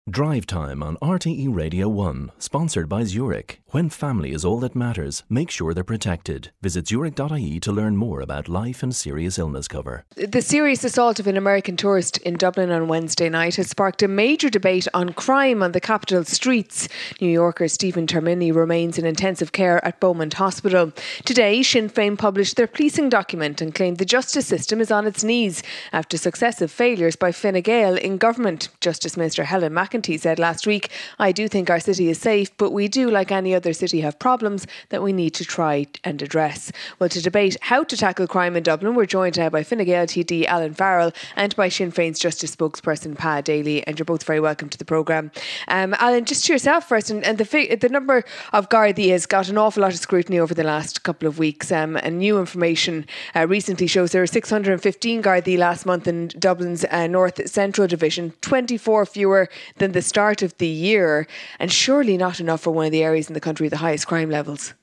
Drive Time on RTE Radio 1, sponsored by Zurich. When family is all that matters, make sure they're protected. Visit zurich.ie to learn more about life and serious illness cover. The serious assault of an American tourist in Dublin on Wednesday night has sparked a major debate on crime on the capital streets. New Yorker Stephen Termini remains in intensive care at Beaumont Hospital. Today, Sinn Féin published their policing document and claimed the justice system is on its knees after successive failures by Fine Gael in government. Justice Minister Helen McEntee said last week, "I do think our city is safe, but we do, like any other city, have problems that we need to try and address." Well, to debate how to tackle crime in Dublin, we're joined now by Fine Gael TD Alan Farrell and by Sinn Féin's Justice spokesperson Pa Daly, and you're both very welcome to the programme. Alan, just to yourself first, and the number of Gardaí has got an awful lot of scrutiny over the last couple of weeks, and new information recently shows there were 615 Gardaí last month in Dublin's North Central Division, 24 fewer than the start of the year, and surely not enough for one of the areas in the country with the highest crime levels.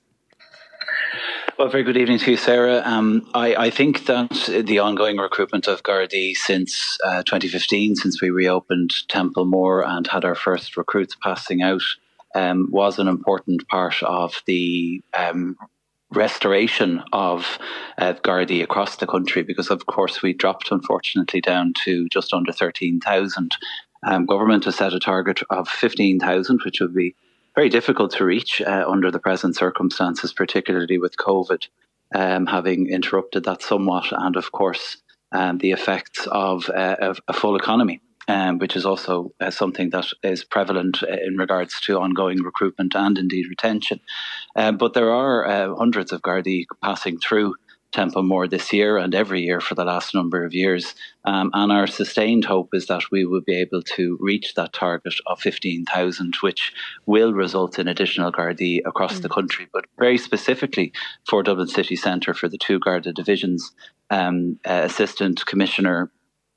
Well, very good evening to you, Sarah. I think that the ongoing recruitment of Gardaí since 2015, since we reopened Templemore and had our first recruits passing out, was an important part of the restoration of Gardaí across the country, because of course we dropped unfortunately down to just under 13,000. Government has set a target of 15,000, which would be very difficult to reach under the present circumstances, particularly with COVID having interrupted that somewhat, and of course the effects of a full economy, which is also something that is prevalent in regards to ongoing recruitment and indeed retention. But there are hundreds of Gardaí passing through Templemore this year and every year for the last number of years. And our sustained hope is that we will be able to reach that target of 15,000, which will result in additional Gardaí across the country, but very specifically for Dublin City Centre, for the two Garda divisions. Assistant Commissioner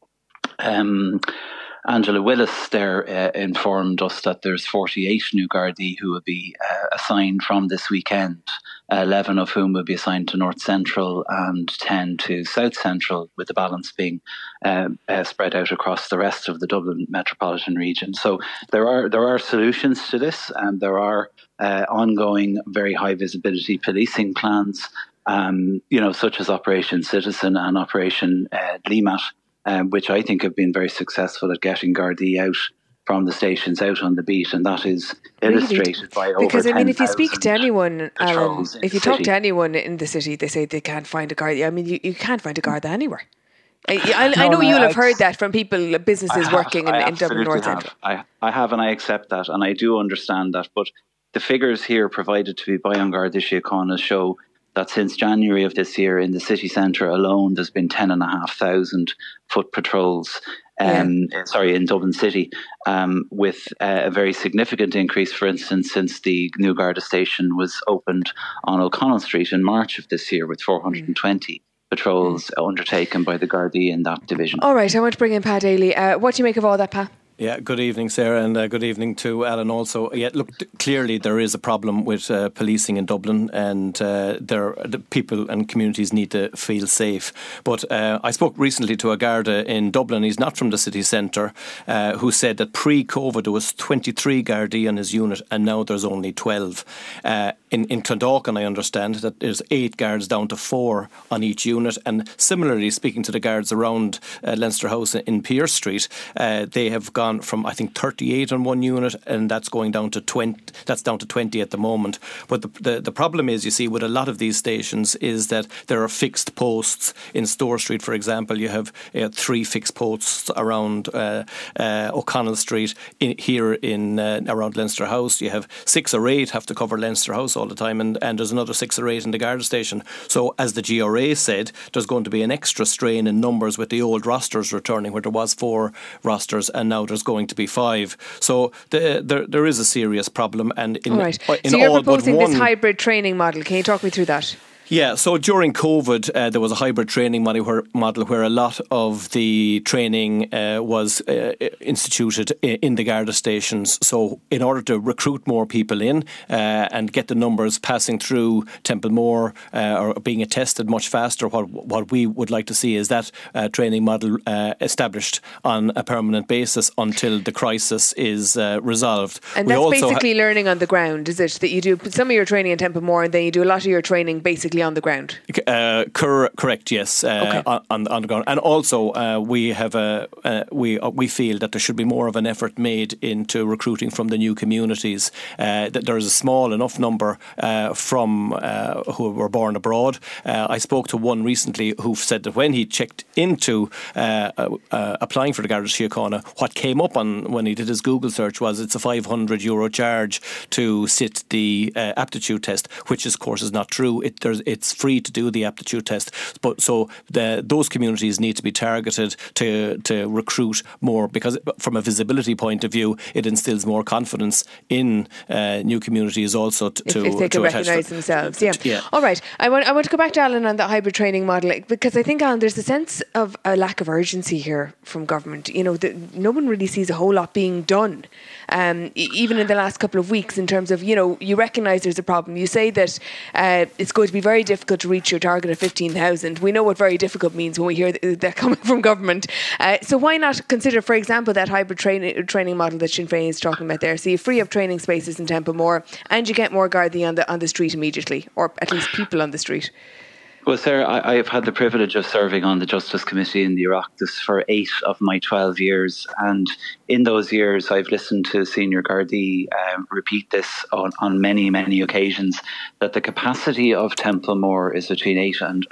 Angela Willis there informed us that there's 48 new Gardaí who will be assigned from this weekend, 11 of whom will be assigned to North Central and 10 to South Central, with the balance being spread out across the rest of the Dublin metropolitan region. So there are solutions to this, and there are ongoing very high visibility policing plans, such as Operation Citizen and Operation LEMAT, which I think have been very successful at getting Gardaí out from the stations, out on the beat, and that is illustrated by over 10,000 Because, I mean, if you speak to anyone, Alan, if you talk city. to anyone in the city, they say they can't find a Garda. I mean, you can't find a Garda anywhere. I know you'll have heard that from people, businesses working in Dublin North Central. I have, and I accept that, and I do understand that, but the figures here provided to me by An Garda Síochána show that since January of this year in the city centre alone, there's been 10,500 foot patrols in Dublin City, with a very significant increase, for instance, since the new Garda station was opened on O'Connell Street in March of this year, with 420 patrols undertaken by the Gardaí in that division. All right, I want to bring in Pa Daly. What do you make of all that, Pa? Yeah, good evening, Sarah, and good evening to Alan also. Yeah, look, clearly there is a problem with policing in Dublin, and the people and communities need to feel safe. But I spoke recently to a Garda in Dublin. He's not from the city centre, who said that pre-COVID there was 23 Gardaí on his unit, and now there's only 12. In Clondalkin, I understand that there's 8 guards down to 4 on each unit, and similarly, speaking to the guards around Leinster House in Pearse Street, they have gone from, I think, 38 on one unit, and that's going down to 20. That's down to 20 at the moment. But the problem is, you see, with a lot of these stations is that there are fixed posts. In Store Street, for example, you have 3 fixed posts around O'Connell Street. Around Leinster House, you have 6 or 8 have to cover Leinster House all the time, and there's another 6 or 8 in the Garda station. So, as the GRA said, there's going to be an extra strain in numbers with the old rosters returning, where there was 4 rosters, and now there's going to be 5. So there is a serious problem. And so you're proposing this hybrid training model. Can you talk me through that? Yeah, so during COVID, there was a hybrid training model where a lot of the training was instituted in the Garda stations. So in order to recruit more people in and get the numbers passing through Templemore or being attested much faster, what we would like to see is that training model established on a permanent basis until the crisis is resolved. And that's basically learning on the ground, is it? That you do some of your training in Templemore and then you do a lot of your training basically on the ground? Correct, yes, okay. on the ground. And also we feel that there should be more of an effort made into recruiting from the new communities. That there is a small enough number from who were born abroad. I spoke to one recently who said that when he checked into applying for the Garda Síochána, what came up on when he did his Google search was it's a €500 charge to sit the aptitude test, which of course is not true. It's free to do the aptitude test, but so those communities need to be targeted to recruit more, because from a visibility point of view, it instills more confidence in new communities also if they can recognise themselves. Yeah. All right. I want to go back to Alan on the hybrid training model, because I think, Alan, there's a sense of a lack of urgency here from government. You know, no one really sees a whole lot being done, even in the last couple of weeks, in terms of, you know, you recognise there's a problem. You say that it's going to be very difficult to reach your target of 15,000. We know what very difficult means when we hear that coming from government. So why not consider, for example, that hybrid training model that Sinn Féin is talking about there? So you free up training spaces in Templemore and you get more Gardaí on the street immediately, or at least people on the street. Well, Sarah, I have had the privilege of serving on the Justice Committee in the Oireachtas for 8 of my 12 years. And in those years, I've listened to senior Gardaí repeat this on many, many occasions, that the capacity of Templemore is between 800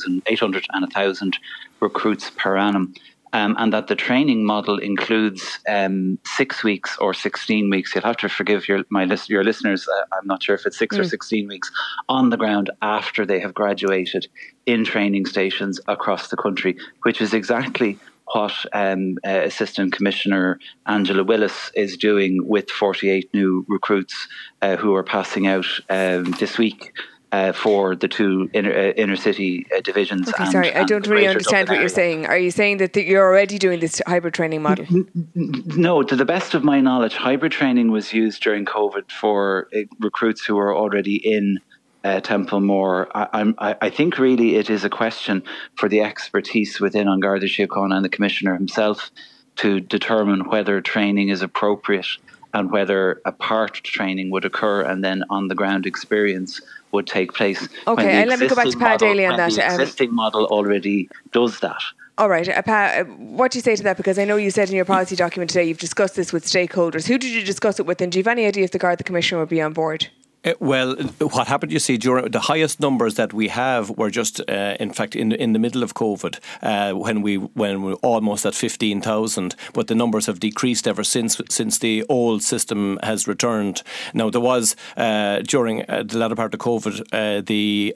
and 1,000 recruits per annum. And that the training model includes 6 weeks or 16 weeks. You'll have to forgive your listeners. I'm not sure if it's 6 or 16 weeks on the ground after they have graduated in training stations across the country, which is exactly what Assistant Commissioner Angela Willis is doing with 48 new recruits who are passing out this week. For the two inner city divisions. Okay, sorry, I don't really understand what you're saying. Are you saying that you're already doing this hybrid training model? No, to the best of my knowledge, hybrid training was used during COVID for recruits who were already in Templemore. I think really it is a question for the expertise within An Garda Síochána and the Commissioner himself to determine whether training is appropriate and whether a part training would occur and then on the ground experience would take place. Okay, let me go back to Pat Daly on that. The existing model already does that. All right, Pat, what do you say to that? Because I know you said in your policy document today you've discussed this with stakeholders. Who did you discuss it with, and do you have any idea if the Garda Commissioner would be on board? Well, what happened, you see, during the highest numbers that we have were just, in fact, in the middle of COVID, when we were almost at 15,000. But the numbers have decreased ever since the old system has returned. Now, there was during the latter part of COVID, the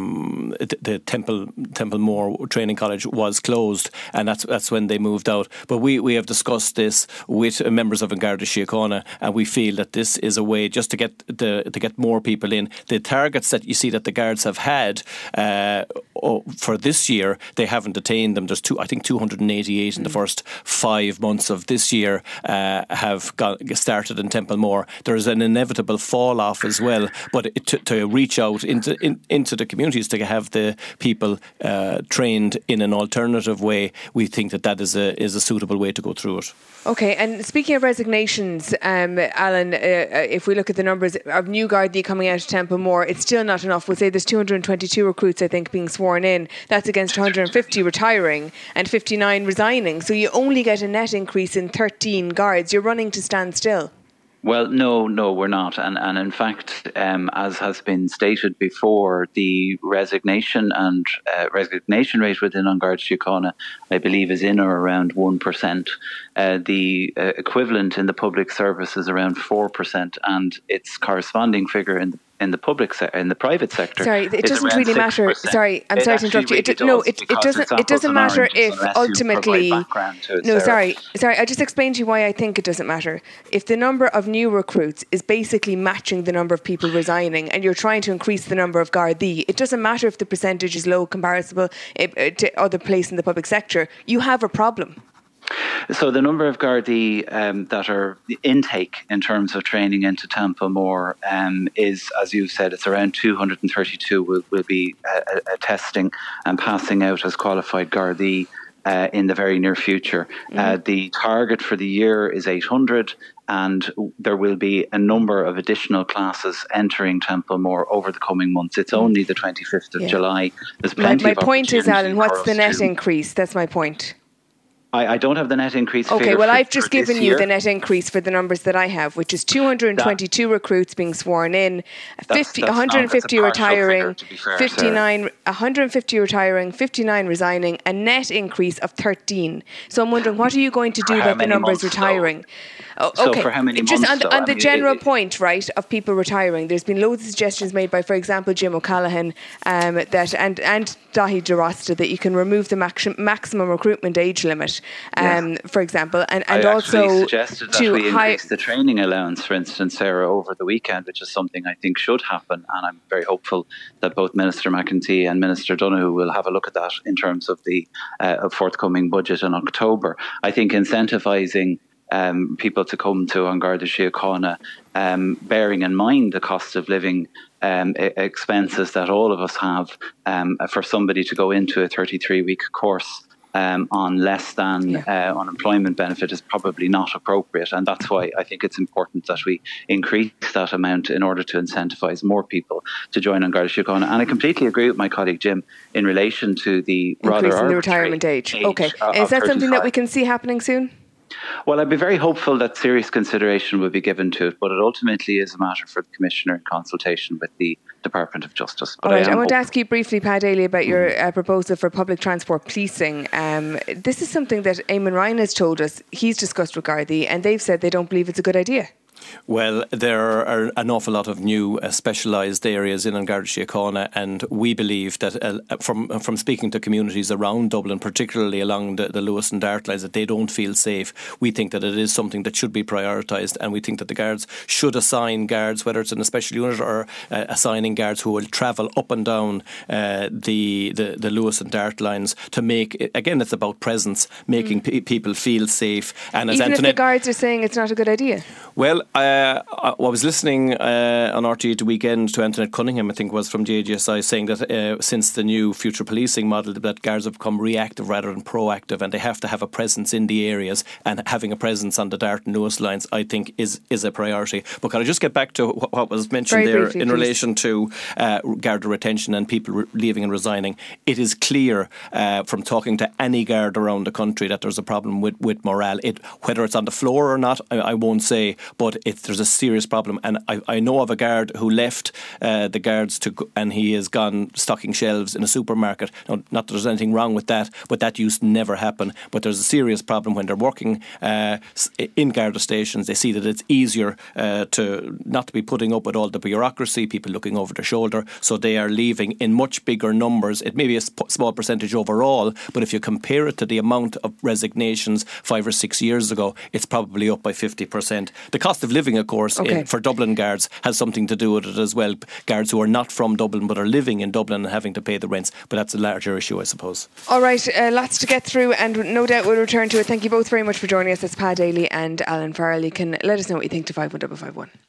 Templemore Training College was closed, and that's when they moved out. But we have discussed this with members of An Garda Síochána, and we feel that this is a way just to get more people in. The targets that you see that the guards have had for this year, they haven't attained them. There's 288 in the first 5 months of this year have started in Templemore. There is an inevitable fall off as well, but to reach out into the communities to have the people trained in an alternative way, we think that is a suitable way to go through it. Okay, and speaking of resignations, Alan, if we look at the numbers of new Gardaí coming out of Templemore, it's still not enough. We'll say there's 222 recruits, I think, being sworn in. That's against 150 retiring and 59 resigning. So you only get a net increase in 13 guards. You're running to stand still. Well, no, we're not. And in fact, as has been stated before, the resignation rate within An Garda Síochána, I believe, is in or around 1%. The equivalent in the public service is around 4%, and its corresponding figure in the in the private sector. Sorry, it doesn't really matter. Sorry, I'm sorry to interrupt you. It doesn't matter if ultimately. No, sorry. I just explained to you why I think it doesn't matter. If the number of new recruits is basically matching the number of people resigning, and you're trying to increase the number of Gardaí, it doesn't matter if the percentage is low comparable to other places in the public sector. You have a problem. So the number of Gardaí that are intake in terms of training into Templemore is, as you said, it's around 232 will be testing and passing out as qualified Gardaí in the very near future. The target for the year is 800. And there will be a number of additional classes entering Templemore over the coming months. It's only the 25th of July. There's plenty my point is, Alan, what's the net increase? That's my point. I don't have the net increase figure. Okay, well, I've just given you the net increase for the numbers that I have, which is 222 recruits being sworn in, 150 retiring, 150 retiring, 59 resigning, a net increase of 13. So I'm wondering, what are you going to do about the numbers retiring? So for how many just months? On the general point, right, of people retiring, there's been loads of suggestions made by, for example, Jim O'Callaghan that and Dahi DeRosta that you can remove the maximum recruitment age limit, for example, and also suggested that we increase the training allowance, for instance, Sarah, over the weekend, which is something I think should happen, and I'm very hopeful that both Minister McEntee and Minister Donoghue will have a look at that in terms of the forthcoming budget in October. I think incentivising people to come to An Garda Síochána, bearing in mind the cost of living expenses that all of us have, for somebody to go into a 33-week course on less than unemployment benefit is probably not appropriate, and that's why I think it's important that we increase that amount in order to incentivise more people to join An Garda Síochána. And I completely agree with my colleague Jim in relation to the rather arbitrary the retirement age. Okay, is that 35. Something that we can see happening soon? Well, I'd be very hopeful that serious consideration will be given to it, but it ultimately is a matter for the Commissioner in consultation with the Department of Justice. But I want to ask you briefly, Pat Daly, about your proposal for public transport policing. This is something that Eamon Ryan has told us he's discussed with Gardaí, and they've said they don't believe it's a good idea. Well, there are an awful lot of new specialised areas in An Garda Síochána, and we believe that from speaking to communities around Dublin, particularly along the Lewis and Dart lines, that they don't feel safe. We think that it is something that should be prioritised, and we think that the guards should assign guards, whether it's in a special unit or assigning guards who will travel up and down the Lewis and Dart lines to make, again, it's about presence, making people feel safe. And as even if the guards are saying it's not a good idea? Well, I was listening on RTÉ at the weekend to Antoinette Cunningham, I think it was, from the AGSI, saying that since the new future policing model, that guards have become reactive rather than proactive, and they have to have a presence in the areas, and having a presence on the Dart and Lewis lines, I think, is a priority. But can I just get back to what was mentioned very there briefly, in relation to Garda retention and people leaving and resigning? It is clear from talking to any guard around the country that there's a problem with morale. Whether it's on the floor or not, I won't say, but there's a serious problem. And I know of a guard who left the guards and he has gone stocking shelves in a supermarket. Now, not that there's anything wrong with that, but that used to never happen. But there's a serious problem when they're working in Garda stations. They see that it's easier to not to be putting up with all the bureaucracy, people looking over their shoulder, so they are leaving in much bigger numbers. It may be a small percentage overall, but if you compare it to the amount of resignations 5 or 6 years ago, it's probably up by 50%. The cost of living, of course, for Dublin guards has something to do with it as well. Guards who are not from Dublin but are living in Dublin and having to pay the rents, but that's a larger issue, I suppose. All right, lots to get through, and no doubt we'll return to it. Thank you both very much for joining us. It's Pat Daly and Alan Farrell. You can let us know what you think to 51551.